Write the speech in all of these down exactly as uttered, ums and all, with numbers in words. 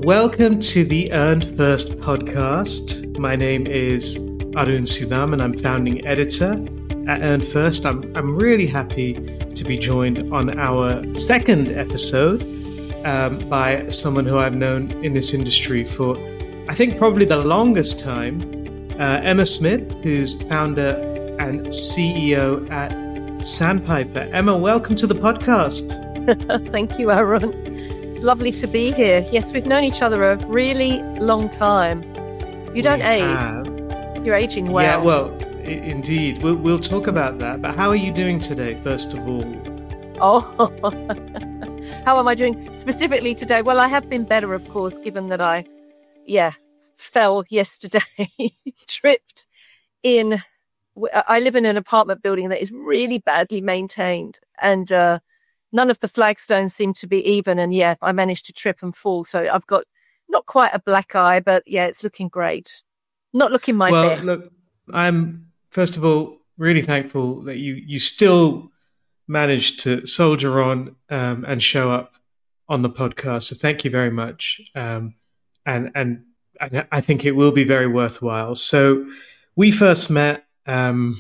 Welcome to the Earn First podcast. My name is Arun Sudham and I'm founding editor at Earn First. I'm, I'm really happy to be joined on our second episode um, by someone who I've known in this industry for, I think, probably the longest time, uh, Emma Smith, who's founder and C E O at Sandpiper. Emma, welcome to the podcast. Thank you, Arun. It's lovely to be here. Yes, we've known each other a really long time. You don't we age. Have. You're aging well. Yeah, well, I- indeed. We'll, we'll talk about that. But how are you doing today, first of all? Oh, how am I doing specifically today? Well, I have been better, of course, given that I, yeah, fell yesterday, tripped in. I live in an apartment building that is really badly maintained, and uh, none of the flagstones seem to be even. And yeah, I managed to trip and fall. So I've got not quite a black eye, but yeah, it's looking great. Not looking my well, best. Look, I'm, first of all, really thankful that you, you still managed to soldier on um, and show up on the podcast. So thank you very much. Um, and, and I think it will be very worthwhile. So we first met um,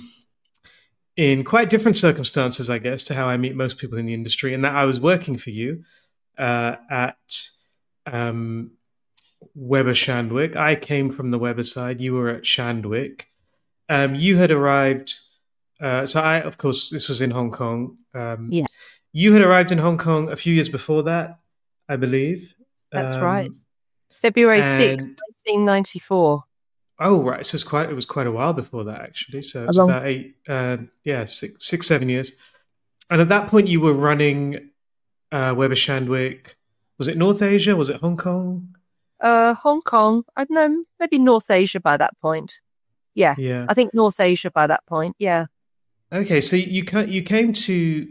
in quite different circumstances, I guess, to how I meet most people in the industry, and that I was working for you uh, at um, Weber Shandwick. I came from the Weber side. You were at Shandwick. Um, you had arrived. Uh, so I, of course, this was in Hong Kong. Um, yeah. You had arrived in Hong Kong a few years before that, I believe. That's um, right. February and, sixth, nineteen ninety-four. Oh, right. So it's quite, it was quite a while before that, actually. So it's long- about eight, uh, yeah, six, six, seven years. And at that point, you were running uh, Weber Shandwick. Was it North Asia? Was it Hong Kong? Uh, Hong Kong. I don't know, maybe North Asia by that point. Yeah. Yeah. I think North Asia by that point. Yeah. Okay. So you ca- you came to,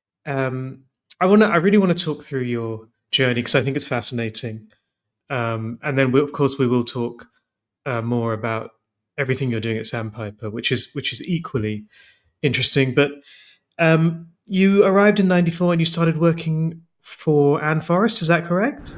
um, I want to, I really want to talk through your journey because I think it's fascinating. Um, and then we, of course we will talk Uh, more about everything you're doing at Sandpiper, which is which is equally interesting. But um, you arrived in ninety-four and you started working for Anne Forrest. Is that correct?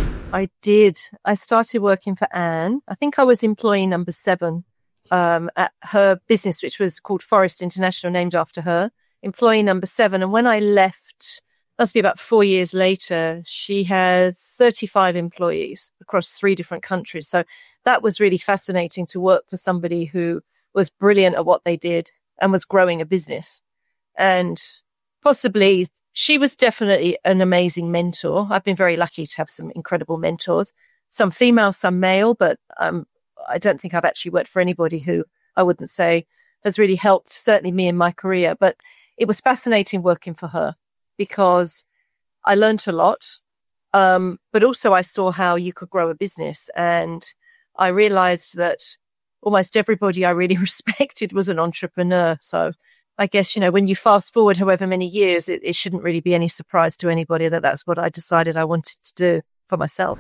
I did. I started working for Anne. I think I was employee number seven um, at her business, which was called Forrest International, named after her. Employee number seven. And when I left, must be about four years later, she had thirty-five employees across three different countries. So that was really fascinating to work for somebody who was brilliant at what they did and was growing a business. And possibly she was definitely an amazing mentor. I've been very lucky to have some incredible mentors, some female, some male, but um, I don't think I've actually worked for anybody who I wouldn't say has really helped, certainly me in my career. But it was fascinating working for her, because I learned a lot, um, but also I saw how you could grow a business. And I realized that almost everybody I really respected was an entrepreneur. So I guess, you know, when you fast forward however many years, it, it shouldn't really be any surprise to anybody that that's what I decided I wanted to do for myself.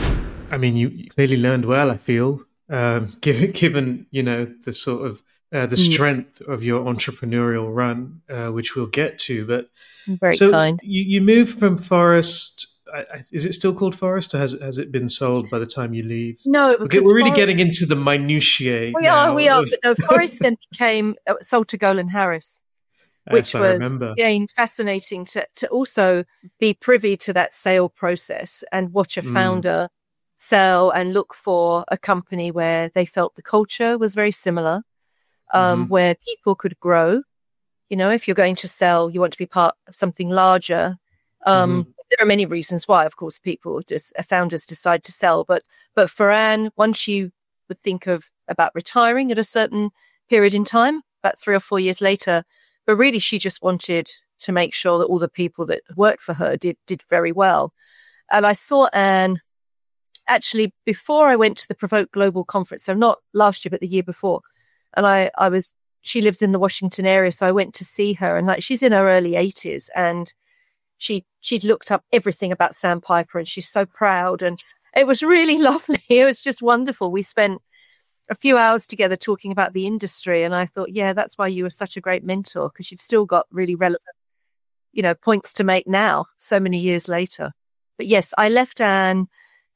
I mean, you clearly learned well, I feel, um, given, given, you know, the sort of Uh, the strength of your entrepreneurial run, uh, which we'll get to. But very so kind. You, you moved from Forrest. I, I, is it still called Forrest, or has has it been sold by the time you leave? No, okay, we're really Forrest, getting into the minutiae. We now are, we are. of, But no, Forrest then became uh, sold to Golan Harris, which yes, was again fascinating to to also be privy to that sale process and watch a founder mm. sell and look for a company where they felt the culture was very similar. Um, mm-hmm. Where people could grow. You know, if you're going to sell, you want to be part of something larger. Um, mm-hmm. There are many reasons why, of course, people, just, uh, founders decide to sell. But, but for Anne, once you would think of about retiring at a certain period in time, about three or four years later, but really she just wanted to make sure that all the people that worked for her did, did very well. And I saw Anne actually before I went to the Provoke Global Conference. So not last year, but the year before. And I, I was, she lives in the Washington area. So I went to see her, and like, she's in her early eighties, and she, she'd looked up everything about Sandpiper, and she's so proud. And it was really lovely. It was just wonderful. We spent a few hours together talking about the industry. And I thought, yeah, that's why you were such a great mentor, because you've still got really relevant, you know, points to make now, so many years later. But yes, I left Anne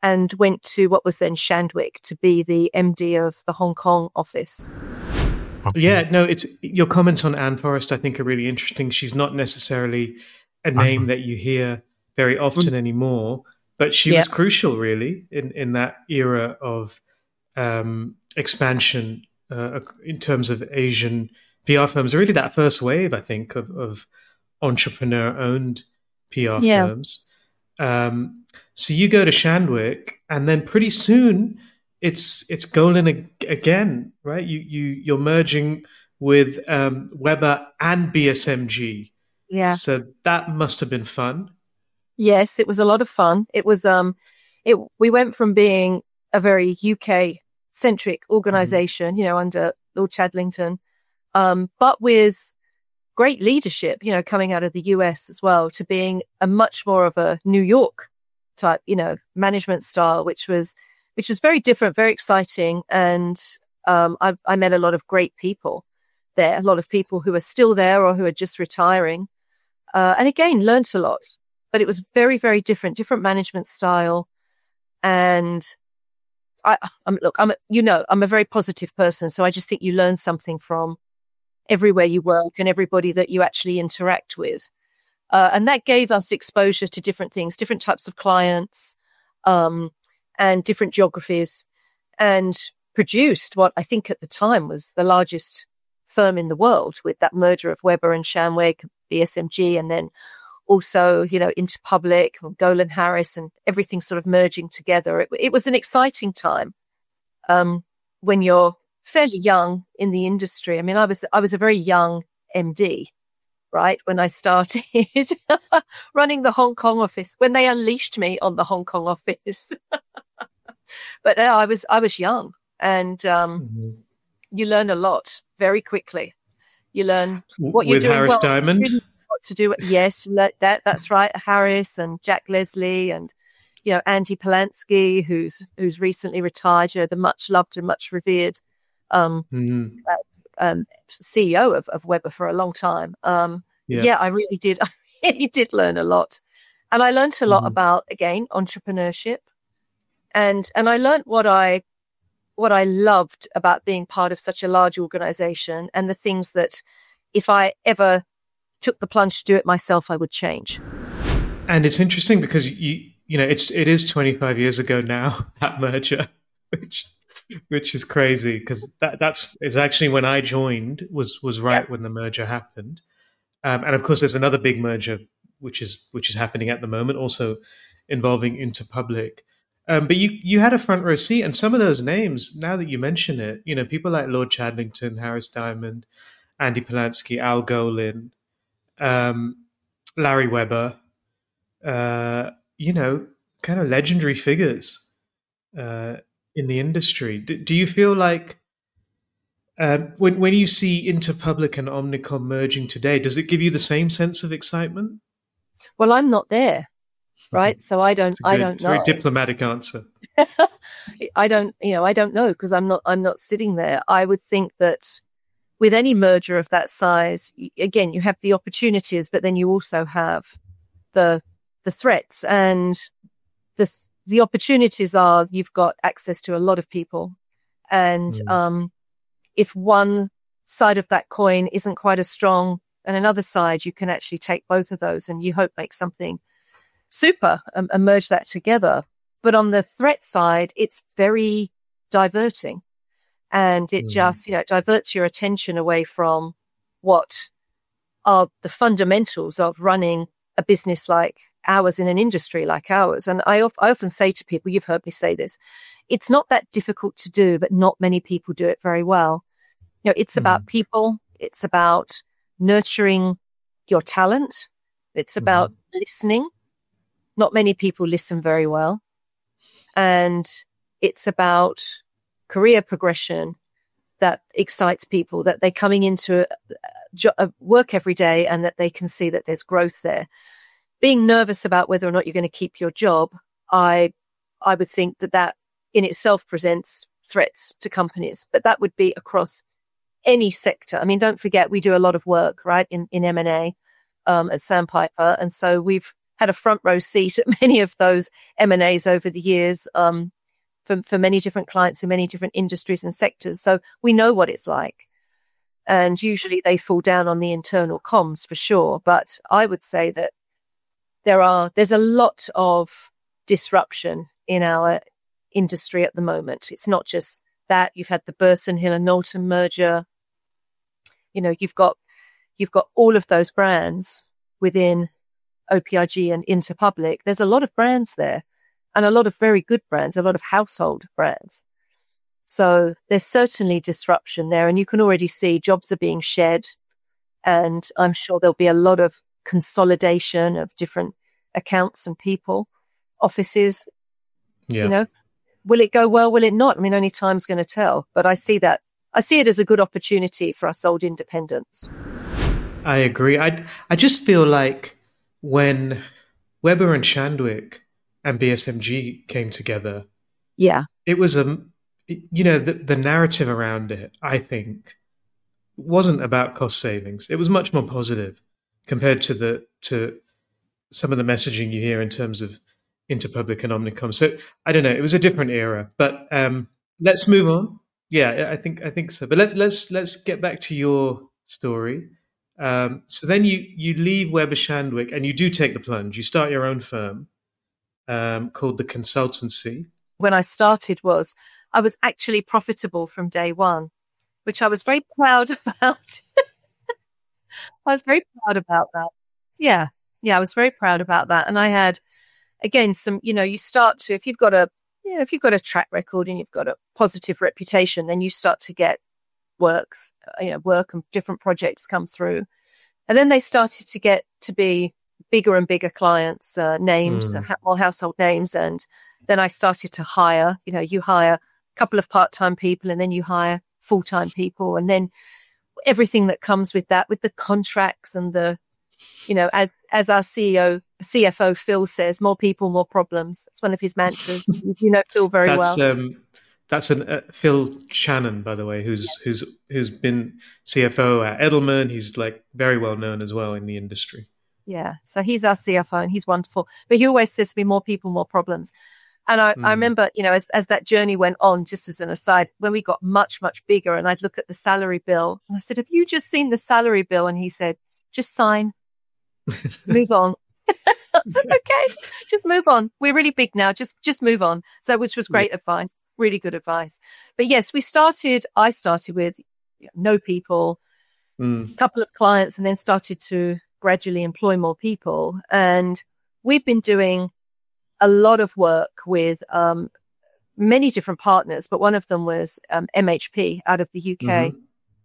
and went to what was then Shandwick to be the M D of the Hong Kong office. Yeah, no, it's your comments on Anne Forrest, I think, are really interesting. She's not necessarily a name that you hear very often mm. anymore, but she yeah. was crucial, really, in, in that era of um, expansion uh, in terms of Asian P R firms. Really, that first wave, I think, of, of entrepreneur-owned P R yeah. firms. Um, so you go to Shandwick, and then pretty soon it's it's Golin ag- again, right? You you you're merging with um, Weber and B S M G. Yeah. So that must have been fun. Yes, it was a lot of fun. It was um, it we went from being a very U K centric organization, mm-hmm. you know, under Lord Chadlington, um, but with great leadership, you know, coming out of the U S as well, to being a much more of a New York type, you know, management style, which was, which was very different, very exciting. And, um, I, I met a lot of great people there, a lot of people who are still there or who are just retiring. Uh, and again, learnt a lot, but it was very, very different, different management style. And I, I'm, look, I'm, a, you know, I'm a very positive person. So I just think you learn something from everywhere you work and everybody that you actually interact with. Uh, and that gave us exposure to different things, different types of clients, um, and different geographies, and produced what I think at the time was the largest firm in the world, with that merger of Weber and Shandwick, B S M G, and then also, you know, Interpublic, Golin Harris, and everything sort of merging together. It, it was an exciting time um, when you're fairly young in the industry. I mean, I was I was a very young M D, right, when I started running the Hong Kong office, when they unleashed me on the Hong Kong office. But no, I was I was young, and um, mm-hmm. you learn a lot very quickly. You learn what you're with doing Harris well, Diamond. What to do? Yes, that that's right. Harris and Jack Leslie and, you know, Andy Polanski, who's who's recently retired, you know, the much loved and much revered um, mm-hmm. uh, um, C E O of, of Weber for a long time. Um, yeah. yeah, I really did. I really did learn a lot, and I learned a lot mm-hmm. about, again, entrepreneurship, and and I learned what I what I loved about being part of such a large organization, and the things that if I ever took the plunge to do it myself, I would change. And it's interesting because you you know it's it is twenty-five years ago now, that merger, which which is crazy, because that that's is actually when I joined, was was right yeah. when the merger happened. Um, and of course, there's another big merger which is which is happening at the moment, also involving Interpublic. Um, but you you had a front row seat, and some of those names, now that you mention it, you know, people like Lord Chadlington, Harris Diamond, Andy Polanski, Al Golin, um, Larry Weber, uh, you know, kind of legendary figures uh, in the industry. Do, do you feel like uh, when when you see Interpublic and Omnicom merging today, does it give you the same sense of excitement? Well, I'm not there, right? So I don't. Good, I don't it's know. a very diplomatic answer. I don't. You know, I don't know, because I'm not. I'm not sitting there. I would think that with any merger of that size, again, you have the opportunities, but then you also have the the threats. And the the opportunities are, you've got access to a lot of people, and mm. um, if one side of that coin isn't quite as strong and another side, you can actually take both of those and you hope make something super and, and merge that together. But on the threat side, it's very diverting. And it mm. just, you know, diverts your attention away from what are the fundamentals of running a business like ours, in an industry like ours. And I, I often say to people, you've heard me say this, it's not that difficult to do, but not many people do it very well. You know, it's mm. about people. It's about nurturing your talent. It's about mm. listening. Not many people listen very well. And it's about career progression that excites people, that they're coming into a, a work every day and that they can see that there's growth there. Being nervous about whether or not you're going to keep your job, I I would think that that in itself presents threats to companies, but that would be across any sector. I mean, don't forget, we do a lot of work, right, in, in M and A um, at Sandpiper. And so we've had a front row seat at many of those M and A's over the years, um, for, for many different clients in many different industries and sectors. So we know what it's like. And usually they fall down on the internal comms for sure. But I would say that there are, there's a lot of disruption in our industry at the moment. It's not just that. You've had the Burson Hill and Knowlton merger. You know, you've got, you've got all of those brands within O P I G and Interpublic. There's a lot of brands there and a lot of very good brands, a lot of household brands. So there's certainly disruption there, and you can already see jobs are being shed, and I'm sure there'll be a lot of consolidation of different accounts and people, offices. Yeah. You know, will it go well? Will it not? I mean, only time's going to tell, but I see that. I see it as a good opportunity for us old independents. I agree. I, I just feel like when Weber and Shandwick and B S M G came together, yeah, it was a, you know, the, the narrative around it, I think, wasn't about cost savings. It was much more positive compared to the to some of the messaging you hear in terms of Interpublic and Omnicom. So I don't know. It was a different era. But um, let's move on. Yeah, I think I think so. But let's let's let's get back to your story. Um, so then you you leave Weber Shandwick and you do take the plunge. You start your own firm um, called The Consultancy. When I started was I was actually profitable from day one, which I was very proud about. I was very proud about that. Yeah. Yeah. I was very proud about that. And I had, again, some, you know, you start to, if you've got a, you know, if you've got a track record and you've got a positive reputation, then you start to get works, you know, work and different projects come through. And then they started to get to be bigger and bigger clients, uh, names, mm. uh, more household names. And then I started to hire, you know, you hire couple of part-time people and then you hire full-time people, and then everything that comes with that, with the contracts and the, you know, as as our C E O, C F O Phil says, more people, more problems. It's one of his mantras. You know Phil very that's, well. Um, that's an, uh, Phil Shannon, by the way, who's yeah. who's who's been C F O at Edelman. He's like very well known as well in the industry. Yeah, so he's our C F O and he's wonderful. But he always says to me, more people, more problems. And I, mm. I remember, you know, as, as that journey went on, just as an aside, when we got much, much bigger and I'd look at the salary bill and I said, have you just seen the salary bill? And he said, just sign, move on. I said, okay, just move on. We're really big now. Just, just move on. So, which was great yeah. advice, really good advice. But yes, we started, I started with you know, no people, a mm. couple of clients, and then started to gradually employ more people. And we've been doing a lot of work with um, many different partners, but one of them was um, M H P out of the U K. Mm-hmm.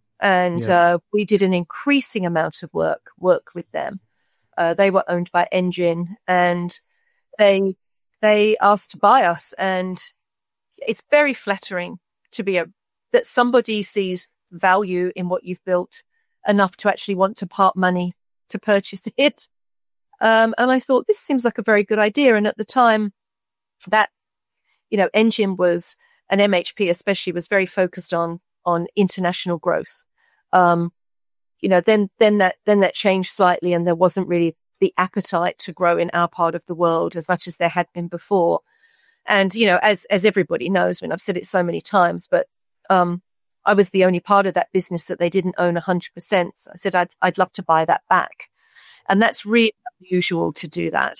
And yeah. uh, we did an increasing amount of work, work with them. Uh, they were owned by Engine, and they they asked to buy us. And it's very flattering to be a that somebody sees value in what you've built enough to actually want to part money to purchase it. Um, and I thought, this seems like a very good idea. And at the time that, you know, Engine was, and M H P especially, was very focused on, on international growth. Um, you know, then, then that, then that changed slightly, and there wasn't really the appetite to grow in our part of the world as much as there had been before. And, you know, as, as everybody knows, I mean, I've said it so many times, but, um, I was the only part of that business that they didn't own a hundred percent. So I said, I'd, I'd love to buy that back. And that's really unusual to do that.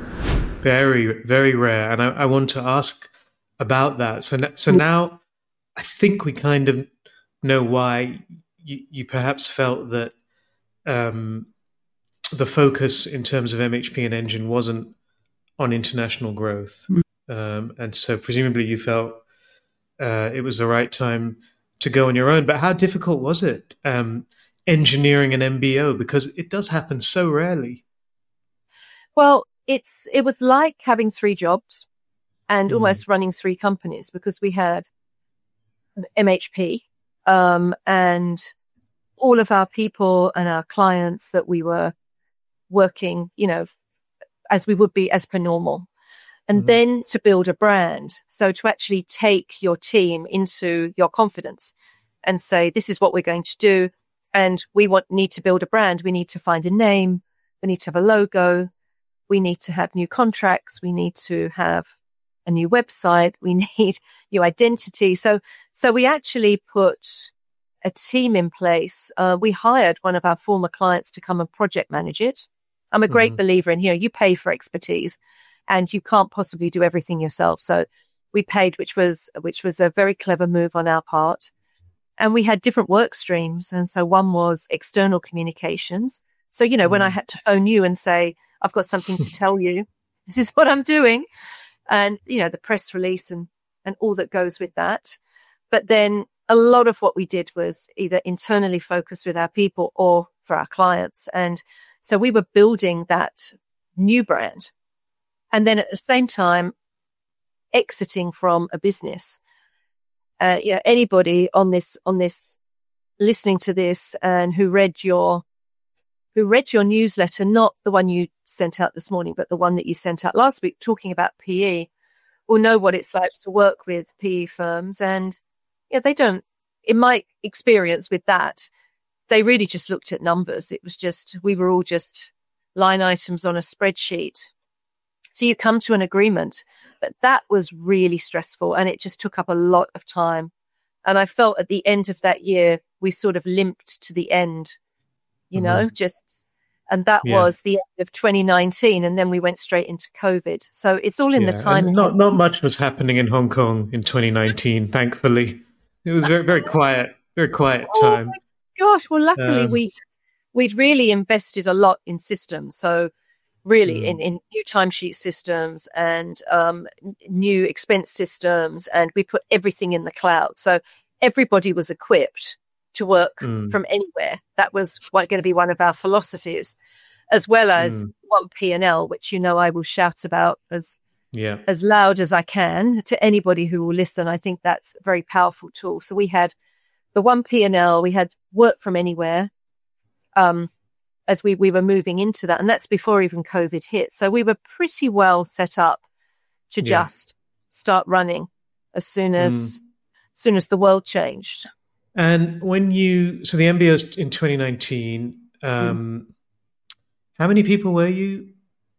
Very, very rare. And I, I want to ask about that. So, so now I think we kind of know why you, you perhaps felt that um, the focus in terms of M H P and Engine wasn't on international growth. Um, and so presumably you felt uh, it was the right time to go on your own. But how difficult was it? Um, engineering an M B O, because it does happen so rarely. Well, it's it was like having three jobs and mm. almost running three companies, because we had M H P um, and all of our people and our clients that we were working, you know, as we would be as per normal. And mm. then to build a brand. So to actually take your team into your confidence and say, this is what we're going to do. And we want need to build a brand. We need to find a name. We need to have a logo. we need to have new contracts. We need to have a new website. We need new identity. So, so we actually put a team in place. Uh, we hired one of our former clients to come and project manage it. I'm a great mm-hmm. believer in, you know, you pay for expertise and you can't possibly do everything yourself. So we paid, which was, which was a very clever move on our part. And we had different work streams. And so one was external communications. So, you know, mm-hmm. when I had to phone you and say, I've got something to tell you, this is what I'm doing. And, you know, the press release and, and all that goes with that. But then a lot of what we did was either internally focused with our people or for our clients. And so we were building that new brand. And then at the same time, exiting from a business. Uh, you know, anybody on this, on this, listening to this and who read your, who read your newsletter, not the one you sent out this morning, but the one that you sent out last week talking about P E, will know what it's like to work with P E firms. And yeah, they don't, in my experience with that, they really just looked at numbers. It was just, we were all just line items on a spreadsheet. So you come to an agreement, but that was really stressful and it just took up a lot of time. And I felt at the end of that year, we sort of limped to the end, you mm-hmm. know, just, and that yeah. was the end of twenty nineteen. And then we went straight into COVID. So it's all in yeah. the time. Not, not much was happening in Hong Kong in twenty nineteen, thankfully. It was very, very quiet, very quiet time. Oh my gosh. Well, luckily um, we, we'd really invested a lot in systems. So really mm. in, in new timesheet systems and um, new expense systems. And we put everything in the cloud. So everybody was equipped to work mm. from anywhere. That was going to be one of our philosophies, as well as mm. one P and L, which, you know, I will shout about as yeah. as loud as I can to anybody who will listen. I think that's a very powerful tool. So we had the one P and L, we had work from anywhere um, as we, we were moving into that. And that's before even COVID hit. So we were pretty well set up to yeah. just start running as soon as, mm. as soon as the world changed. And when you, so the M B Os in twenty nineteen, um, mm. how many people were you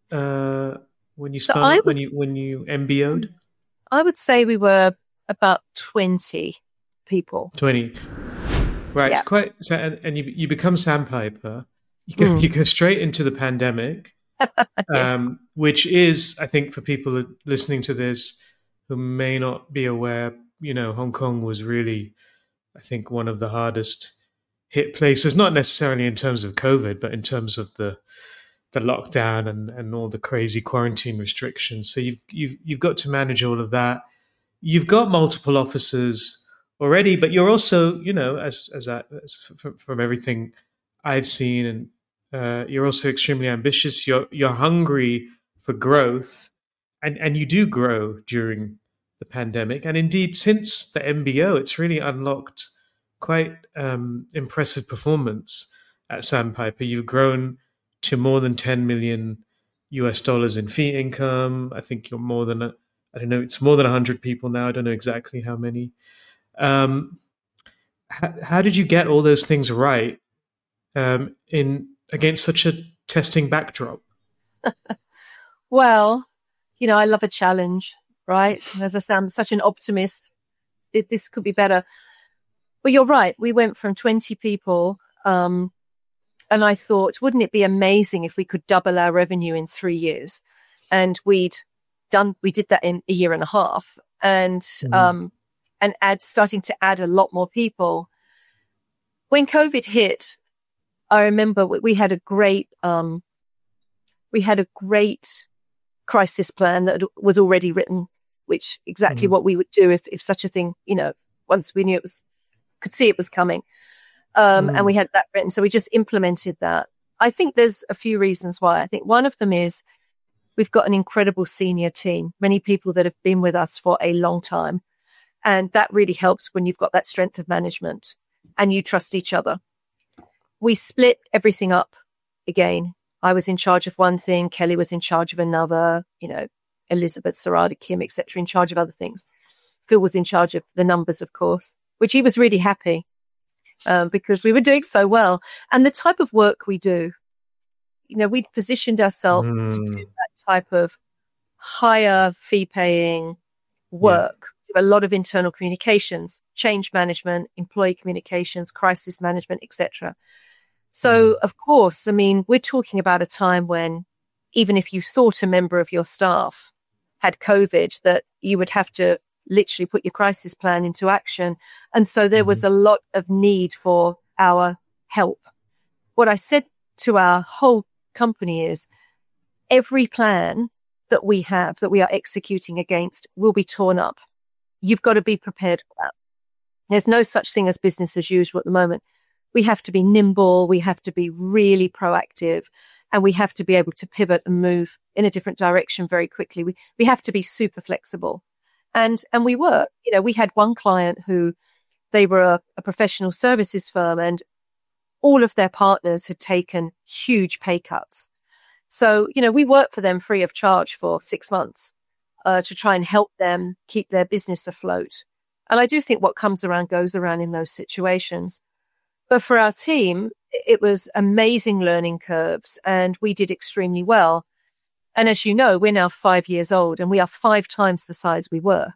uh, when you started, so when you when you M B O'd? I would say we were about twenty people. twenty, right? Yeah. It's quite. So, and, and you you become Sandpiper. You go mm. you go straight into the pandemic, yes. um, which is, I think, for people listening to this who may not be aware, you know, Hong Kong was really, I think, one of the hardest hit places, not necessarily in terms of COVID, but in terms of the the lockdown and, and all the crazy quarantine restrictions. So you've you've you've got to manage all of that. You've got multiple offices already, but you're also, you know, as as, I, as from, from everything I've seen, and uh, you're also extremely ambitious. You're you're hungry for growth, and and you do grow during the pandemic, and indeed since the M B O, it's really unlocked quite um, impressive performance at Sandpiper. You've grown to more than ten million U S dollars in fee income. I think you're more than a, I don't know, it's more than one hundred people now. I don't know exactly how many. Um, how, how did you get all those things right um, in against such a testing backdrop? Well, you know, I love a challenge. Right. As I say, I'm such an optimist. It, this could be better. But you're right. We went from twenty people. Um, and I thought, wouldn't it be amazing if we could double our revenue in three years? And we'd done, we did that in a year and a half and, mm. um, and add, starting to add a lot more people. When COVID hit, I remember we had a great, um, we had a great crisis plan that was already written, which exactly mm. what we would do if, if such a thing, you know, once we knew it was, could see it was coming. Um, mm. and we had that written. So we just implemented that. I think there's a few reasons why. I think one of them is we've got an incredible senior team, many people that have been with us for a long time. And that really helps when you've got that strength of management and you trust each other. We split everything up again. I was in charge of one thing. Kelly was in charge of another, you know, Elizabeth, Sarada, Kim, et cetera, in charge of other things. Phil was in charge of the numbers, of course, which he was really happy um, because we were doing so well. And the type of work we do, you know, we'd positioned ourselves mm. to do that type of higher fee paying work. Yeah. A lot of internal communications, change management, employee communications, crisis management, et cetera. So, mm. of course, I mean, we're talking about a time when even if you thought a member of your staff had COVID, that you would have to literally put your crisis plan into action. And so there mm-hmm. was a lot of need for our help. What I said to our whole company is every plan that we have, that we are executing against, will be torn up. You've got to be prepared for that. There's no such thing as business as usual at the moment. We have to be nimble. We have to be really proactive, and we have to be able to pivot and move in a different direction very quickly. We, we have to be super flexible. And, and we were, you know, we had one client who they were a, a professional services firm, and all of their partners had taken huge pay cuts. So, you know, we worked for them free of charge for six months uh, to try and help them keep their business afloat. And I do think what comes around goes around in those situations. But for our team, it was amazing learning curves, and we did extremely well. And as you know, we're now five years old, and we are five times the size we were.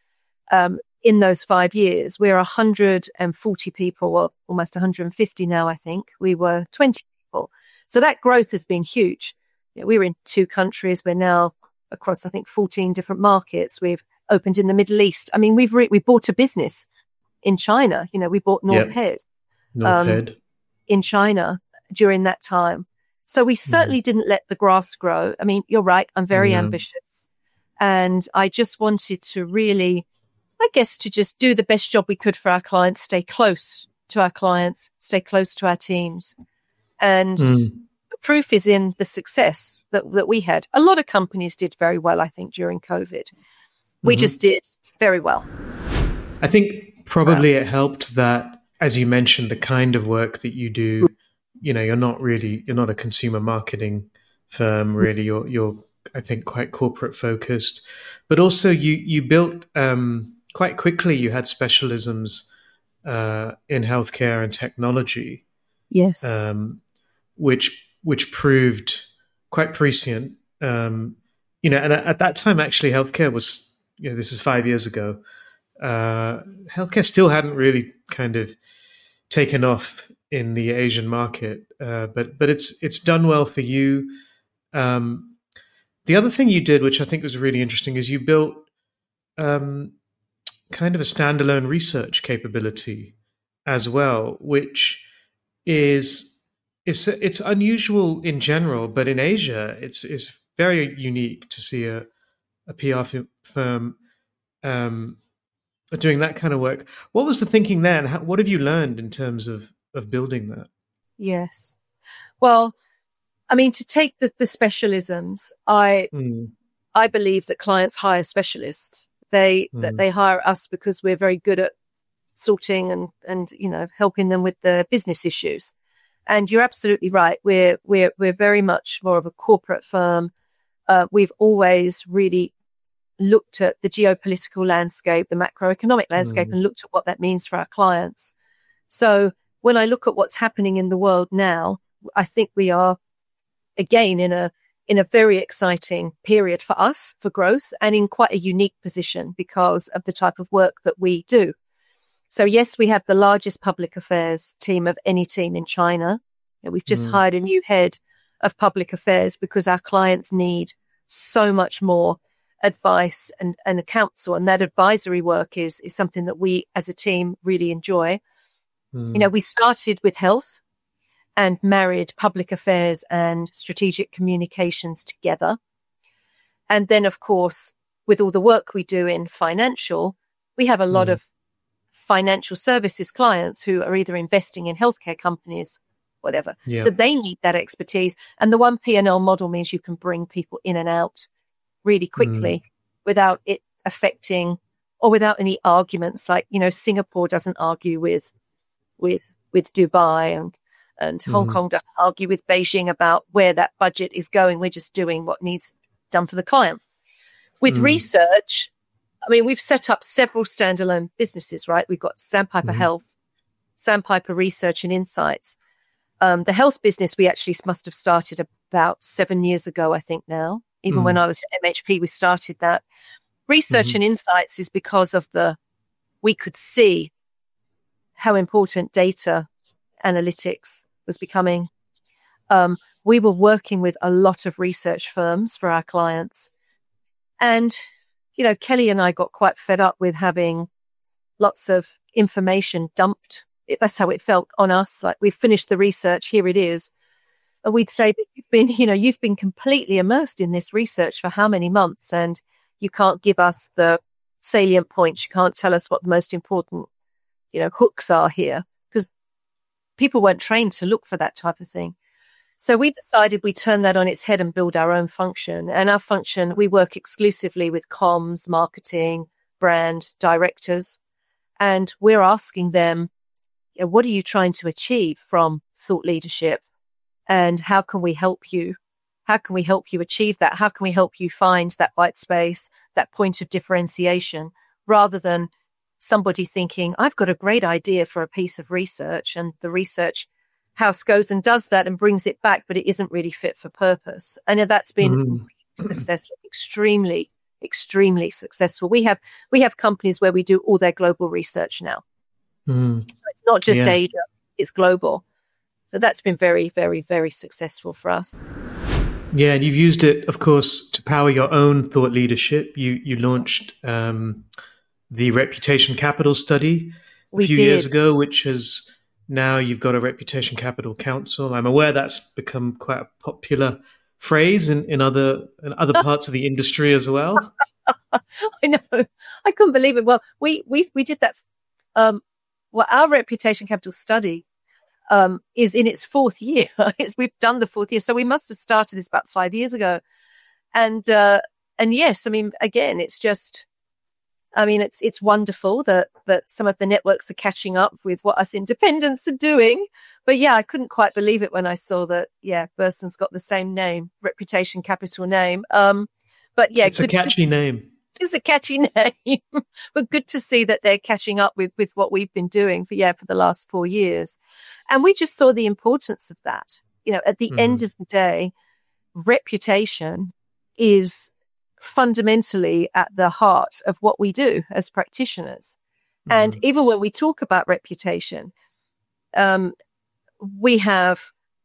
Um, in those five years, we're one hundred forty people, or almost one hundred fifty now, I think. We were twenty people. So that growth has been huge. You know, we were in two countries. We're now across, I think, fourteen different markets. We've opened in the Middle East. I mean, we've re- we bought a business in China. You know, we bought North yep. Head. North um, Head. In China during that time. So we certainly mm. didn't let the grass grow. I mean, you're right. I'm very no. ambitious. And I just wanted to really, I guess, to just do the best job we could for our clients, stay close to our clients, stay close to our teams. And mm. the proof is in the success that, that we had. A lot of companies did very well, I think, during COVID. We mm-hmm. just did very well. I think probably wow. it helped that, as you mentioned, the kind of work that you do, you know, you're not really, you're not a consumer marketing firm, really. You're, you're, I think, quite corporate focused, but also you, you built, um, quite quickly, you had specialisms, uh, in healthcare and technology. Yes. Um, which, which proved quite prescient. Um, you know, and at, at that time, actually, healthcare was, you know, this is five years ago. Uh, healthcare still hadn't really kind of taken off in the Asian market, uh, but but it's it's done well for you. Um, the other thing you did, which I think was really interesting, is you built um, kind of a standalone research capability as well, which is it's it's unusual in general, but in Asia, it's it's very unique to see a, a P R firm um, doing that kind of work. What was the thinking there, and how, what have you learned in terms of of building that? Yes. Well, I mean, to take the, the specialisms, I mm. I believe that clients hire specialists. They mm. that they hire us because we're very good at sorting and and you know helping them with the business issues. And you're absolutely right. We're we're we're very much more of a corporate firm. Uh, we've always really looked at the geopolitical landscape, the macroeconomic landscape, mm. and looked at what that means for our clients. So when I look at what's happening in the world now, I think we are again in a in a very exciting period for us for growth, and in quite a unique position because of the type of work that we do. So yes, we have the largest public affairs team of any team in China. You know, we've just mm. hired a new head of public affairs because our clients need so much more advice and, and counsel. And that advisory work is, is something that we as a team really enjoy. Mm. You know, we started with health and married public affairs and strategic communications together. And then, of course, with all the work we do in financial, we have a lot mm. of financial services clients who are either investing in healthcare companies, whatever. Yeah. So they need that expertise. And the one P and L model means you can bring people in and out really quickly mm. without it affecting or without any arguments. Like, you know, Singapore doesn't argue with, with, with Dubai, and, and mm. Hong Kong doesn't argue with Beijing about where that budget is going. We're just doing what needs done for the client. With mm. research, I mean, we've set up several standalone businesses, right? We've got Sandpiper mm. Health, Sandpiper Research and Insights. Um, the health business we actually must have started about seven years ago, I think now, Even mm. when I was at M H P, we started that. Research mm-hmm. and insights is because of the, we could see how important data analytics was becoming. Um, we were working with a lot of research firms for our clients. And, you know, Kelly and I got quite fed up with having lots of information dumped. It, that's how it felt on us. Like, we've finished the research, here it is. And we'd say that you've been, you know, you've been completely immersed in this research for how many months, and you can't give us the salient points. You can't tell us what the most important, you know, hooks are here, because people weren't trained to look for that type of thing. So we decided we'd turn that on its head and build our own function. And our function, we work exclusively with comms, marketing, brand directors. And we're asking them, you know, what are you trying to achieve from thought leadership? And how can we help you? How can we help you achieve that? How can we help you find that white space, that point of differentiation, rather than somebody thinking, I've got a great idea for a piece of research, and the research house goes and does that and brings it back, but it isn't really fit for purpose. And that's been mm. successful, extremely, extremely successful. We have, we have companies where we do all their global research now. Mm. So it's not just yeah. Asia, it's global. So that's been very, very, very successful for us. Yeah, and you've used it, of course, to power your own thought leadership. You you launched um, the Reputation Capital study a we few did. years ago, which has now you've got a Reputation Capital Council. I'm aware that's become quite a popular phrase in, in other in other parts of the industry as well. I know, I couldn't believe it. Well, we we we did that. Um, well, our Reputation Capital study um, is in its fourth year. it's, we've done the fourth year. So we must have started this about five years ago. And, uh, and yes, I mean, again, it's just, I mean, it's, it's wonderful that, that some of the networks are catching up with what us independents are doing. But yeah, I couldn't quite believe it when I saw that, yeah, Burston's got the same name, Reputation Capital name. Um, but yeah. It's good, a catchy good, name. It's a catchy name, but good to see that they're catching up with, with what we've been doing for, yeah, for the last four years. And we just saw the importance of that. You know, at the mm. end of the day, reputation is fundamentally at the heart of what we do as practitioners. Mm. And even when we talk about reputation, um, we have,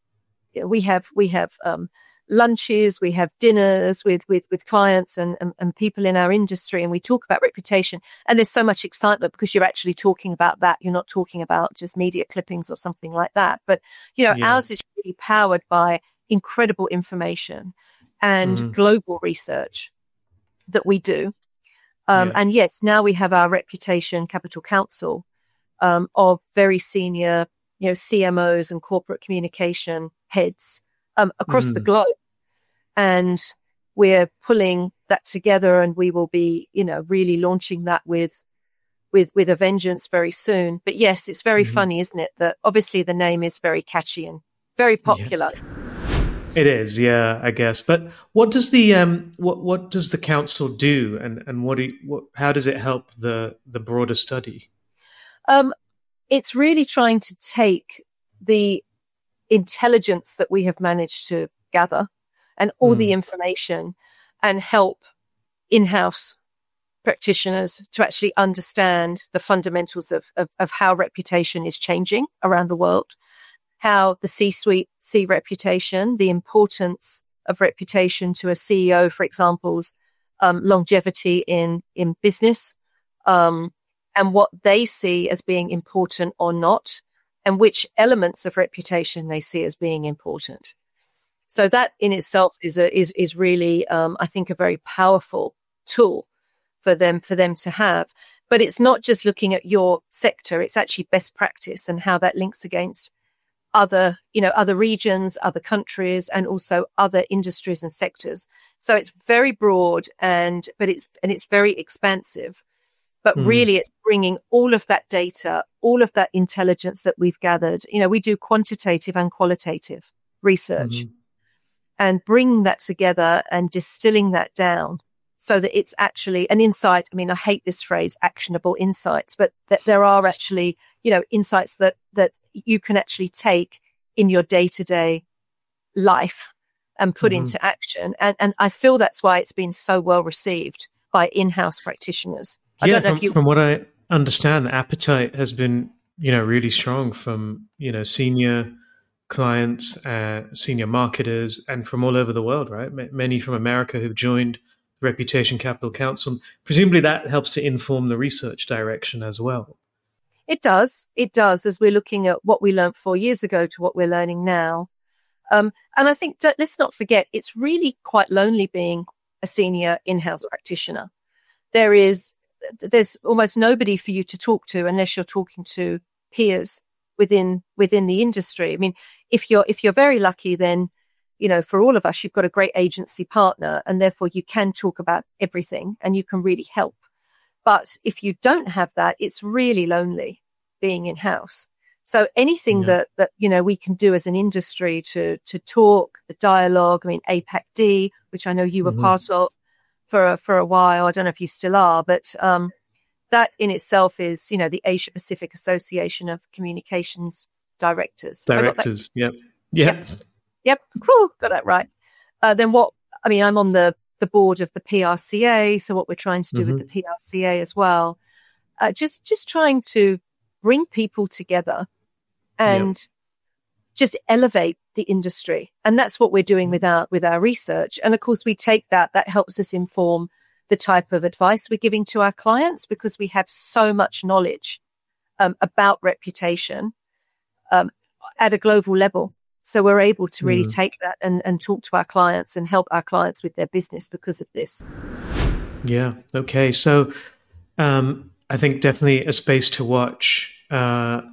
we have, we have, um, lunches, we have dinners with, with, with clients and, and, and people in our industry, and we talk about reputation. And there's so much excitement because you're actually talking about that. You're not talking about just media clippings or something like that. But, you know, yeah. ours is really powered by incredible information and mm. global research that we do. Um, yeah. And yes, now we have our Reputation Capital Council um, of very senior, you know, C M Os and corporate communication heads um, across mm. the globe. And we're pulling that together, and we will be, you know, really launching that with, with, with a vengeance very soon. But yes, it's very mm-hmm. funny, isn't it? That obviously the name is very catchy and very popular. Yeah. It is, yeah, I guess. But what does the um, what what does the council do, and and what, do you, what how does it help the the broader study? Um, it's really trying to take the intelligence that we have managed to gather and all mm. the information, and help in-house practitioners to actually understand the fundamentals of, of, of how reputation is changing around the world, how the C-suite see reputation, the importance of reputation to a C E O, for example's um, longevity in, in business, um, and what they see as being important or not, and which elements of reputation they see as being important. So that in itself is a, is, is really, um, I think, a very powerful tool for them, for them to have. But it's not just looking at your sector. It's actually best practice and how that links against other, you know, other regions, other countries, and also other industries and sectors. So it's very broad and, but it's, and it's very expansive, but mm. really it's bringing all of that data, all of that intelligence that we've gathered. You know, we do quantitative and qualitative research. Mm-hmm. And bringing that together and distilling that down so that it's actually an insight. I mean, I hate this phrase, actionable insights, but that there are actually, you know, insights that, that you can actually take in your day-to-day life and put Mm-hmm. into action. And, and I feel that's why it's been so well received by in-house practitioners. I Yeah, don't know from, if you... from what I understand, the appetite has been, you know, really strong from, you know, senior clients, uh, senior marketers, and from all over the world, right? M- many from America who've joined Reputation Capital Council. Presumably that helps to inform the research direction as well. It does. It does, as we're looking at what we learned four years ago to what we're learning now. Um, and I think, don't, let's not forget, it's really quite lonely being a senior in-house practitioner. There is, there's almost nobody for you to talk to unless you're talking to peers within, within the industry. I mean, if you're, if you're very lucky, then, you know, for all of us, you've got a great agency partner, and therefore you can talk about everything and you can really help. But if you don't have that, it's really lonely being in-house. So anything Yeah. that, that, you know, we can do as an industry to, to talk, the dialogue, I mean, A PAC D, which I know you were Mhm. part of for, a- for a while. I don't know if you still are, but, um, that in itself is, you know, the Asia Pacific Association of Communications Directors. Have I got that? Directors. Yep. Yep. Yep. Yep. Whew, got that right. Uh, then what, I mean, I'm on the, the board of the P R C A. So what we're trying to do with Mhm. the P R C A as well, uh, just, just trying to bring people together and just elevate the industry. And that's what we're doing with our, with our research. And of course we take that, that helps us inform the type of advice we're giving to our clients, because we have so much knowledge, um, about reputation, um, at a global level. So we're able to really Mm. take that and, and talk to our clients and help our clients with their business because of this. Yeah. Okay. So um, I think definitely a space to watch. Uh,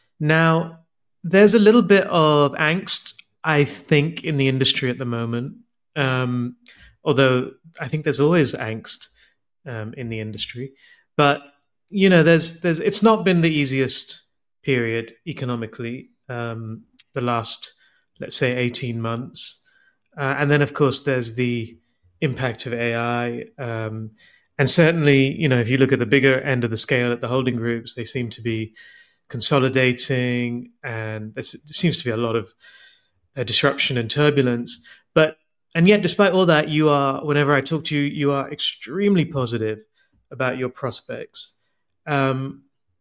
now, there's a little bit of angst, I think, in the industry at the moment. Um, although I think there's always angst um, in the industry, but you know, there's there's it's not been the easiest period economically. Um, the last, let's say, eighteen months, uh, and then of course there's the impact of A I. Um, and certainly, you know, if you look at the bigger end of the scale at the holding groups, they seem to be consolidating, and there seems to be a lot of uh, disruption and turbulence. But and yet, despite all that, you are. Whenever I talk to you, you are extremely positive about your prospects. Um,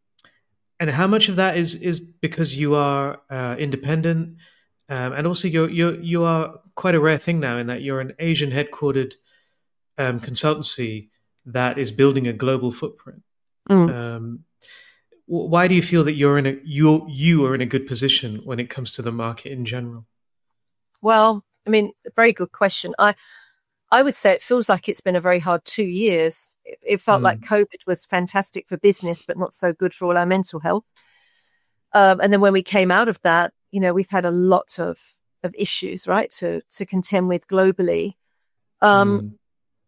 and how much of that is is because you are uh, independent, um, and also you you you are quite a rare thing now in that you're an Asian headquartered um, consultancy that is building a global footprint. Mm. Um, why do you feel that you're in a you you are in a good position when it comes to the market in general? Well, I mean, very good question. I, I would say it feels like it's been a very hard two years. It, it felt Mm. like COVID was fantastic for business, but not so good for all our mental health. Um, and then when we came out of that, you know, we've had a lot of, of issues, right, to, to contend with globally. Um, Mm.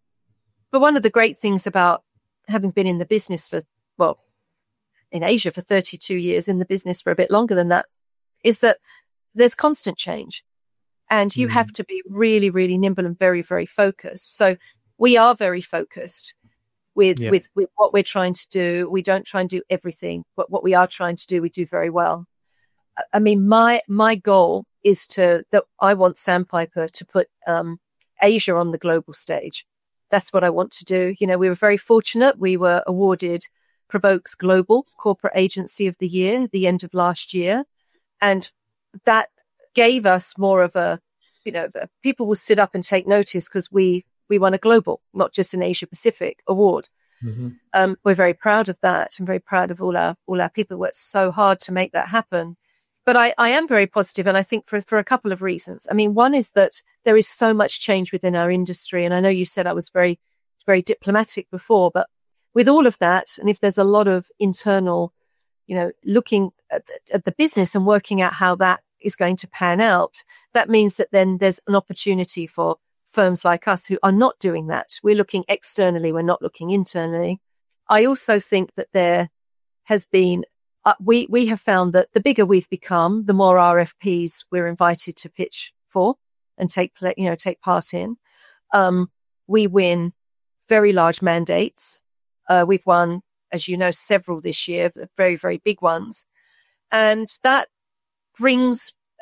But one of the great things about having been in the business for, well, in Asia for thirty-two years, in the business for a bit longer than that, is that there's constant change. And you Mm. have to be really, really nimble and very, very focused. So we are very focused with, Yeah. with, with what we're trying to do. We don't try and do everything, but what we are trying to do, we do very well. I- I mean, my, my goal is to, that I want Sandpiper to put, um, Asia on the global stage. That's what I want to do. You know, we were very fortunate. We were awarded Provoke's Global Corporate Agency of the Year at the end of last year. And that gave us more of a, you know, people will sit up and take notice because we, we won a global, not just an Asia Pacific award. Mm-hmm. Um, we're very proud of that. I'm very proud of all our, all our people who worked so hard to make that happen. But I, I am very positive, and I think for, for a couple of reasons. I mean, one is that there is so much change within our industry. And I know you said I was very, very diplomatic before, but with all of that, and if there's a lot of internal, you know, looking at the, at the business and working out how that is going to pan out, that means that then there's an opportunity for firms like us who are not doing that. We're looking externally. We're not looking internally. I also think that there has been, uh, we, we have found that the bigger we've become, the more R F Ps we're invited to pitch for and take, you know, take part in. Um, we win very large mandates. Uh, we've won, as you know, several this year, very, very big ones. And that brings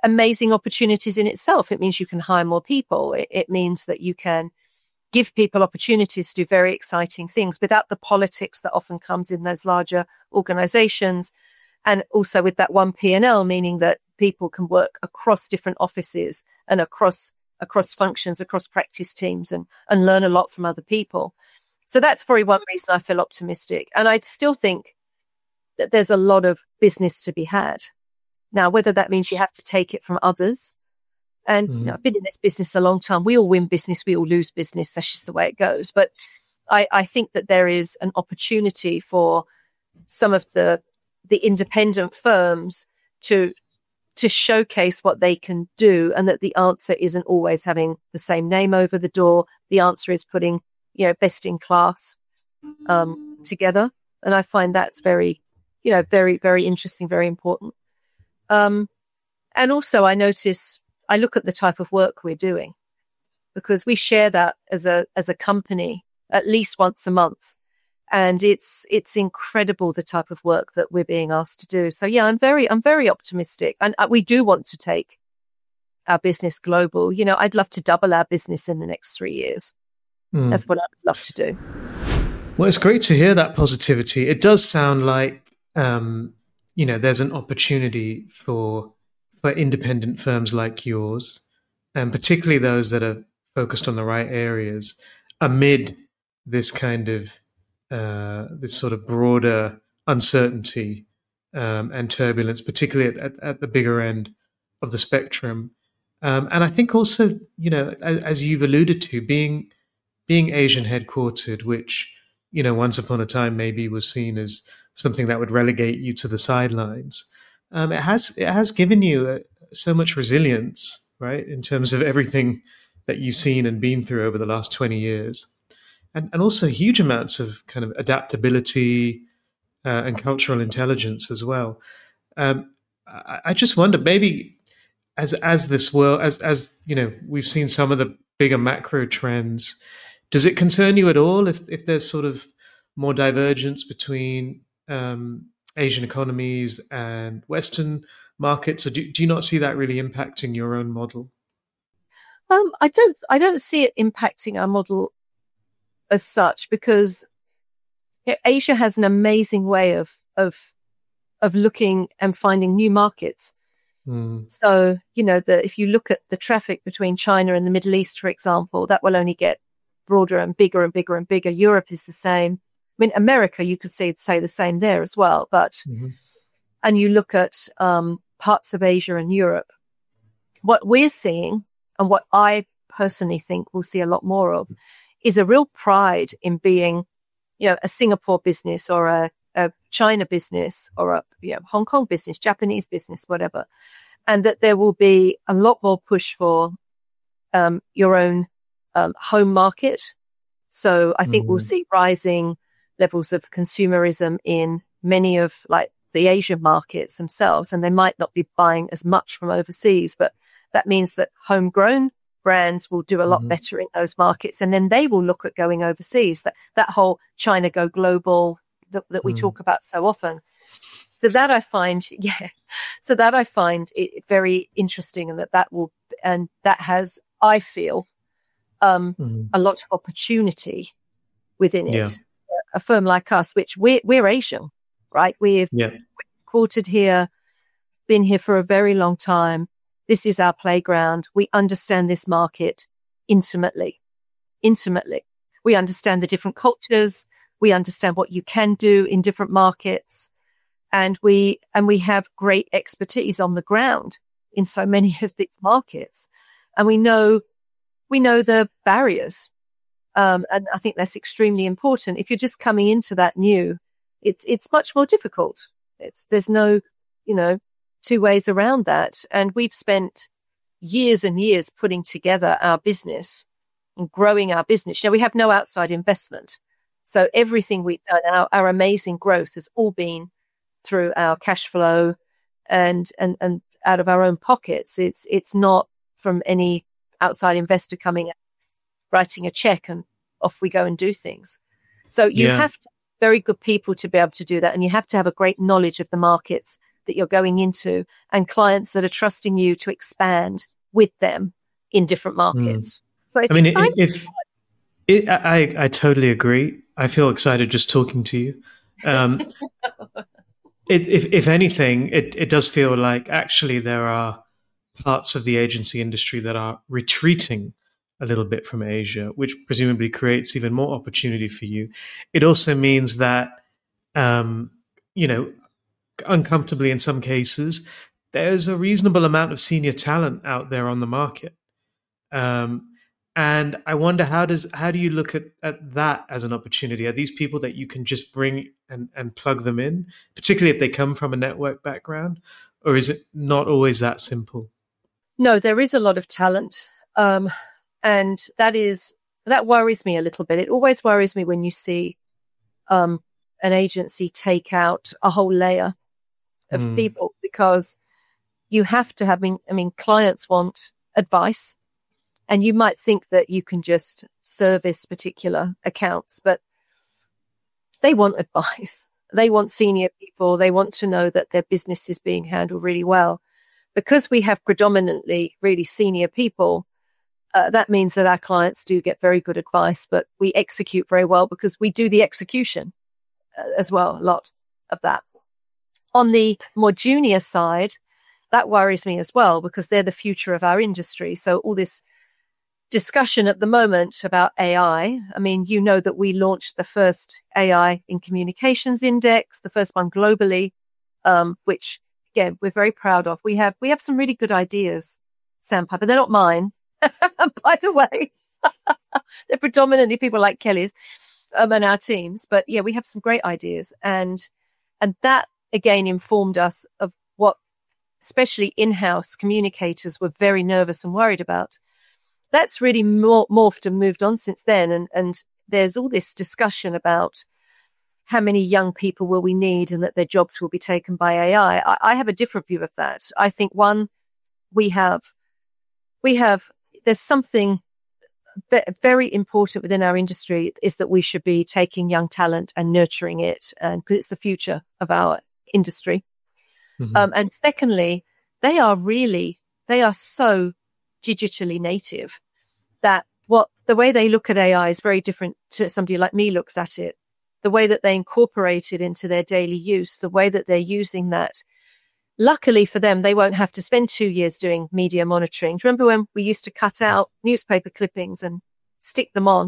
amazing opportunities in itself. It means you can hire more people. It, it means that you can give people opportunities to do very exciting things without the politics that often comes in those larger organizations. And also with that one P and L, meaning that people can work across different offices and across across functions, across practice teams, and, and learn a lot from other people. So that's probably one reason I feel optimistic. And I still think that there's a lot of business to be had. Now, whether that means you have to take it from others. And mm-hmm. you know, I've been in this business a long time. We all win business. We all lose business. That's just the way it goes. But I, I think that there is an opportunity for some of the the independent firms to to showcase what they can do, and that the answer isn't always having the same name over the door. The answer is putting, you know, best in class um, together. And I find that's very, you know, very, very interesting, very important. Um, and also I notice, I look at the type of work we're doing, because we share that as a, as a company at least once a month. And it's, it's incredible the type of work that we're being asked to do. So yeah, I'm very, I'm very optimistic. And we do want to take our business global. You know, I'd love to double our business in the next three years. Mm. That's what I would love to do. Well, it's great to hear that positivity. It does sound like, um, you know, there's an opportunity for, for independent firms like yours, and particularly those that are focused on the right areas amid this kind of, uh, this sort of broader uncertainty um, and turbulence, particularly at, at, at the bigger end of the spectrum. Um, and I think also, you know, as, as you've alluded to, being being Asian headquartered, which, you know, once upon a time maybe was seen as something that would relegate you to the sidelines, um, it has it has given you uh, so much resilience, right, in terms of everything that you've seen and been through over the last twenty years. And, and also huge amounts of kind of adaptability uh, and cultural intelligence as well. Um, I, I just wonder, maybe as as this world, as as you know, we've seen some of the bigger macro trends. Does it concern you at all if if there's sort of more divergence between um, Asian economies and Western markets, or do, do you not see that really impacting your own model? Um, I don't. I don't see it impacting our model as such, because you know, Asia has an amazing way of of of looking and finding new markets. Mm. So, you know, the, if you look at the traffic between China and the Middle East, for example, that will only get broader and bigger and bigger and bigger. Europe is the same. I mean, America, you could say say the same there as well. But mm-hmm. and you look at um, parts of Asia and Europe, what we're seeing, and what I personally think we'll see a lot more of, is a real pride in being, you know, a Singapore business or a, a China business or a you know, Hong Kong business, Japanese business, whatever. And that there will be a lot more push for um, your own um, home market. So I think mm. we'll see rising levels of consumerism in many of like the Asian markets themselves. And they might not be buying as much from overseas, but that means that homegrown brands will do a lot mm-hmm. better in those markets, and then they will look at going overseas. That that whole China go global that, that we mm. talk about so often. So that I find, yeah. So that I find it very interesting, and that that will, and that has, I feel, um, mm-hmm. a lot of opportunity within it. Yeah. A firm like us, which we're we're Asian, right? We've yeah. quartered here, been here for a very long time. This is our playground. We understand this market intimately, intimately. We understand the different cultures. We understand what you can do in different markets. And we, and we have great expertise on the ground in so many of these markets. And we know, we know the barriers. Um, and I think that's extremely important. If you're just coming into that new, it's, it's much more difficult. It's, there's no, you know, two ways around that. And we've spent years and years putting together our business and growing our business. You know, we have no outside investment. So everything we've done, our, our amazing growth has all been through our cash flow and, and, and out of our own pockets. It's, it's not from any outside investor coming, writing a check and off we go and do things. So you yeah. have to have very good people to be able to do that. And you have to have a great knowledge of the markets that you're going into and clients that are trusting you to expand with them in different markets. Mm. So it's I mean, exciting. If, if, I, I totally agree. I feel excited just talking to you. Um, it, if, if anything, it, it does feel like actually there are parts of the agency industry that are retreating a little bit from Asia, which presumably creates even more opportunity for you. It also means that, um, you know, uncomfortably in some cases, there's a reasonable amount of senior talent out there on the market. Um, and I wonder, how does how do you look at, at that as an opportunity? Are these people that you can just bring and, and plug them in, particularly if they come from a network background? Or is it not always that simple? No, there is a lot of talent. Um, and that is, that worries me a little bit. It always worries me when you see um, an agency take out a whole layer of mm. people, because you have to have, I mean, I mean, clients want advice, and you might think that you can just service particular accounts, but they want advice. They want senior people. They want to know that their business is being handled really well. Because we have predominantly really senior people, uh, that means that our clients do get very good advice, but we execute very well because we do the execution uh, as well, a lot of that. On the more junior side, that worries me as well, because they're the future of our industry. So all this discussion at the moment about A I, I mean, you know that we launched the first A I in communications index, the first one globally, um, which again, we're very proud of. We have, we have some really good ideas, Sandpiper. They're not mine, by the way. They're predominantly people like Kelly's, um, and our teams. But yeah, we have some great ideas. And, and that again informed us of what especially in-house communicators were very nervous and worried about. That's really mor- morphed and moved on since then. And, and there's all this discussion about how many young people will we need and that their jobs will be taken by A I. I, I have a different view of that. I think, one, we have, we have, there's something very important within our industry is that we should be taking young talent and nurturing it, and because it's the future of our industry. Mm-hmm. Um, and secondly, they are really, they are so digitally native that what the way they look at A I is very different to somebody like me looks at it. The way that they incorporate it into their daily use, the way that they're using that. Luckily for them, they won't have to spend two years doing media monitoring. Do you remember when we used to cut out newspaper clippings and stick them on?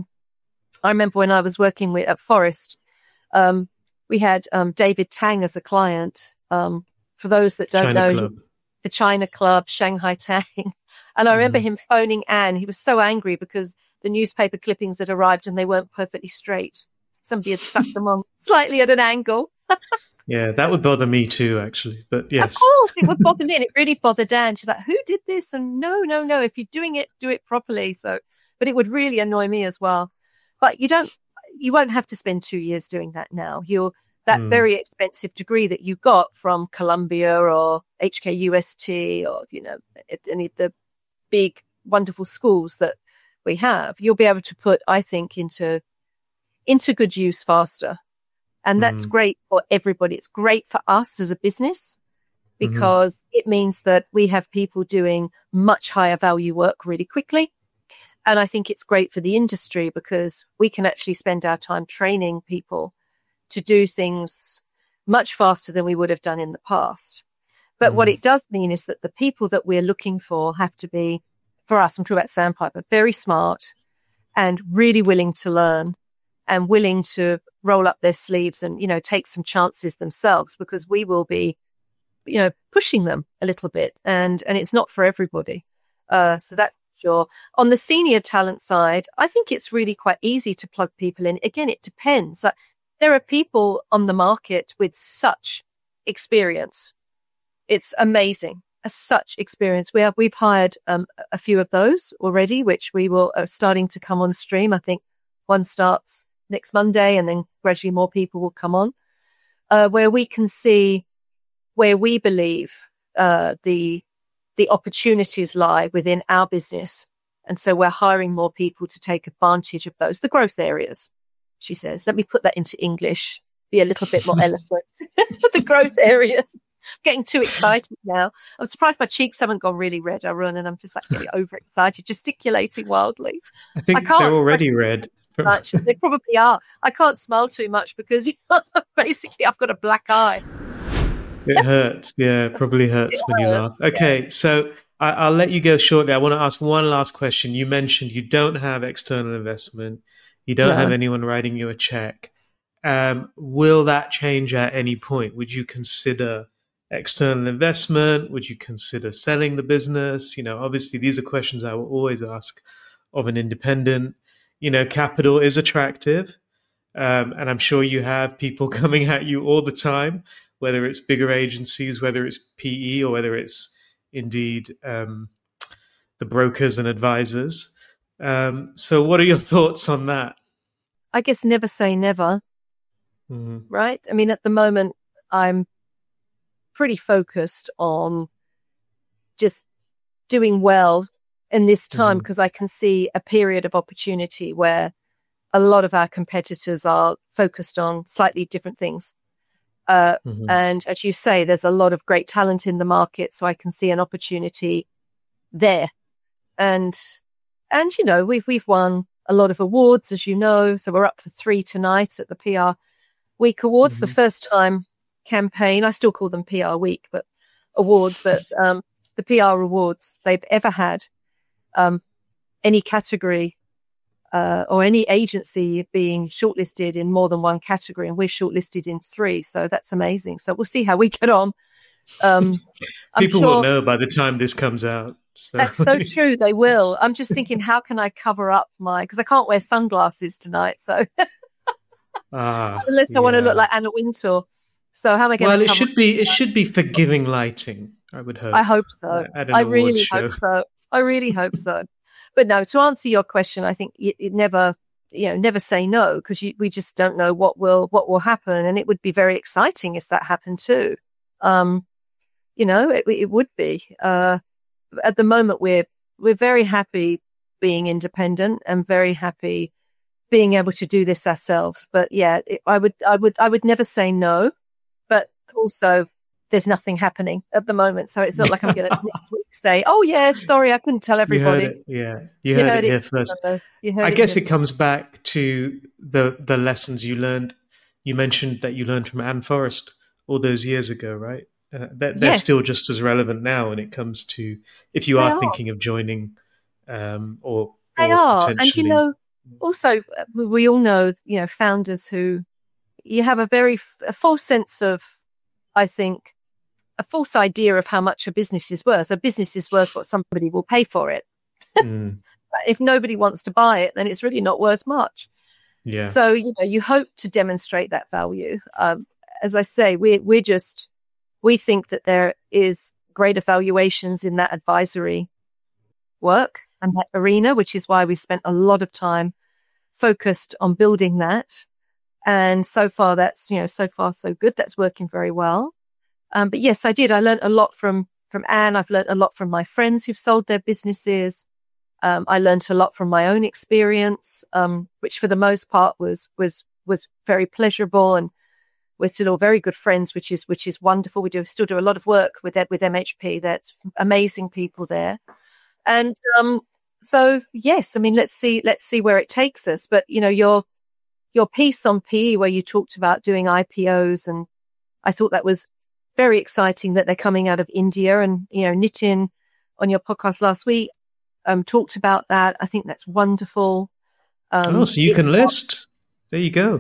I remember when I was working with at Forest, um, we had um, David Tang as a client. Um, for those that don't China know, Club. The China Club, Shanghai Tang. And I remember mm-hmm. him phoning Anne. He was so angry because the newspaper clippings had arrived and they weren't perfectly straight. Somebody had stuck them on slightly at an angle. Yeah, that would bother me too, actually. But yes. Of course, it would bother me. And it really bothered Dan. She's like, who did this? And no, no, no. If you're doing it, do it properly. So, but it would really annoy me as well. But you don't, you won't have to spend two years doing that now. You're, that mm. very expensive degree that you got from Columbia or H K U S T or, you know, any of the big, wonderful schools that we have, you'll be able to put, I think, into, into good use faster. And that's mm. great for everybody. It's great for us as a business because mm-hmm. it means that we have people doing much higher value work really quickly. And I think it's great for the industry because we can actually spend our time training people to do things much faster than we would have done in the past. But mm. what it does mean is that the people that we're looking for have to be, for us, I'm talking about Sandpiper, very smart and really willing to learn and willing to roll up their sleeves and, you know, take some chances themselves, because we will be, you know, pushing them a little bit, and, and it's not for everybody. Uh, so that's sure. On the senior talent side, I think it's really quite easy to plug people in. Again, it depends. Like, there are people on the market with such experience. It's amazing. A such experience. We have, we've hired um, a few of those already, which we will are starting to come on stream. I think one starts next Monday, and then gradually more people will come on, uh, where we can see where we believe uh, the the opportunities lie within our business. And so we're hiring more people to take advantage of those, the growth areas, she says. Let me put that into English, be a little bit more eloquent. The growth areas. Getting too excited now. I'm surprised my cheeks haven't gone really red, Arun, and I'm just like getting overexcited, gesticulating wildly. I think I can't they're already red. Much. They probably are. I can't smile too much because basically I've got a black eye. It hurts. Yeah, it probably hurts It when hurts, you laugh. Okay, yeah. so I, I'll let you go shortly. I want to ask one last question. You mentioned you don't have external investment. You don't No. have anyone writing you a check. Um, will that change at any point? Would you consider external investment? Would you consider selling the business? You know, obviously these are questions I will always ask of an independent. You know, capital is attractive. Um, and I'm sure you have people coming at you all the time, whether it's bigger agencies, whether it's P E, or whether it's indeed um, the brokers and advisors. Um, so what are your thoughts on that? I guess never say never, mm-hmm. right? I mean, at the moment, I'm pretty focused on just doing well in this time because mm-hmm. I can see a period of opportunity where a lot of our competitors are focused on slightly different things. Uh, mm-hmm. And as you say, there's a lot of great talent in the market, so I can see an opportunity there. And, and, you know, we've, we've won a lot of awards, as you know, so we're up for three tonight at the P R Week Awards, mm-hmm. the first time campaign. I still call them P R Week, but awards, but, um, the P R awards they've ever had, um, any category, Uh, or any agency being shortlisted in more than one category, and we're shortlisted in three. So that's amazing. So we'll see how we get on. Um, People sure will know by the time this comes out. So. That's so true. They will. I'm just thinking, how can I cover up my, because I can't wear sunglasses tonight. So ah, unless I yeah. want to look like Anna Wintour. So how am I going well, to? Well, it should be, it should be forgiving lighting, I would hope. I hope so. At an I awards really show. hope so. I really hope so. But no, to answer your question, I think it, it never, you know, never say no, because we just don't know what will what will happen, and it would be very exciting if that happened too. Um, you know, it, it would be. Uh, at the moment, we're we're very happy being independent and very happy being able to do this ourselves. But yeah, it, I would I would I would never say no, but also there's nothing happening at the moment. So it's not like I'm going to next week say, oh, yeah, sorry, I couldn't tell everybody. You heard it, yeah, you, you heard, heard it, it here first. first. You heard I it guess here. It comes back to the the lessons you learned. You mentioned that you learned from Anne Forrest all those years ago, right? Uh, they're they're yes. still just as relevant now when it comes to if you they are, are thinking of joining um, or, they or are. And, you know, also, we all know, you know, founders who you have a very a false sense of, I think, a false idea of how much a business is worth. A business is worth what somebody will pay for it. Mm. If nobody wants to buy it, then it's really not worth much. Yeah. So, you know, you hope to demonstrate that value. Um, as I say, we we're just, we think that there is greater valuations in that advisory work and that arena, which is why we spent a lot of time focused on building that. And so far, that's, you know, so far so good. That's working very well. Um, but yes, I did. I learned a lot from, from Anne. I've learned a lot from my friends who've sold their businesses. Um, I learned a lot from my own experience, um, which for the most part was, was, was very pleasurable. And we're still all very good friends, which is, which is wonderful. We do still do a lot of work with with M H P. That's amazing people there. And, um, so yes, I mean, let's see, let's see where it takes us. But, you know, your, your piece on P E where you talked about doing I P Os, and I thought that was very exciting that they're coming out of India. And, you know, Nitin on your podcast last week um, talked about that. I think that's wonderful. Um, oh, so you can list. There you go.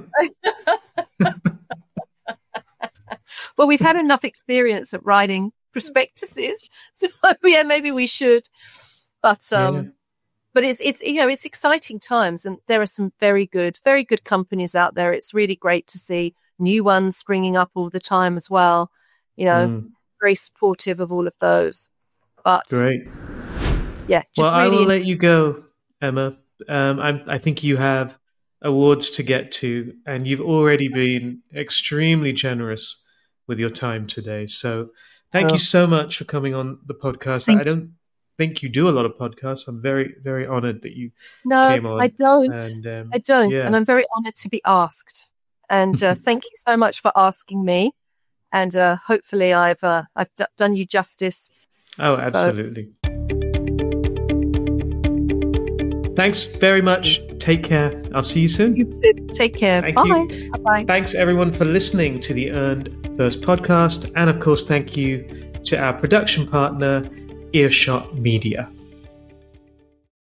Well, we've had enough experience at writing prospectuses. So, yeah, maybe we should. But, um, yeah. but it's, it's, you know, it's exciting times, and there are some very good, very good companies out there. It's really great to see new ones springing up all the time as well. You know, mm. very supportive of all of those. But great. Yeah. Just well, really I will let you go, Emma. Um, I'm, I think you have awards to get to, and you've already been extremely generous with your time today. So thank oh. you so much for coming on the podcast. Thank I don't think you do a lot of podcasts. I'm very, very honored that you no, came on. I don't. And, um, I don't. Yeah. And I'm very honored to be asked. And uh, thank you so much for asking me. And uh, hopefully I've uh, I've d- done you justice. Oh, absolutely. So. Thanks very much. Take care. I'll see you soon. You too. Take care. Thank Bye. You. Bye-bye. Thanks, everyone, for listening to the Earned First podcast. And, of course, thank you to our production partner, Earshot Media.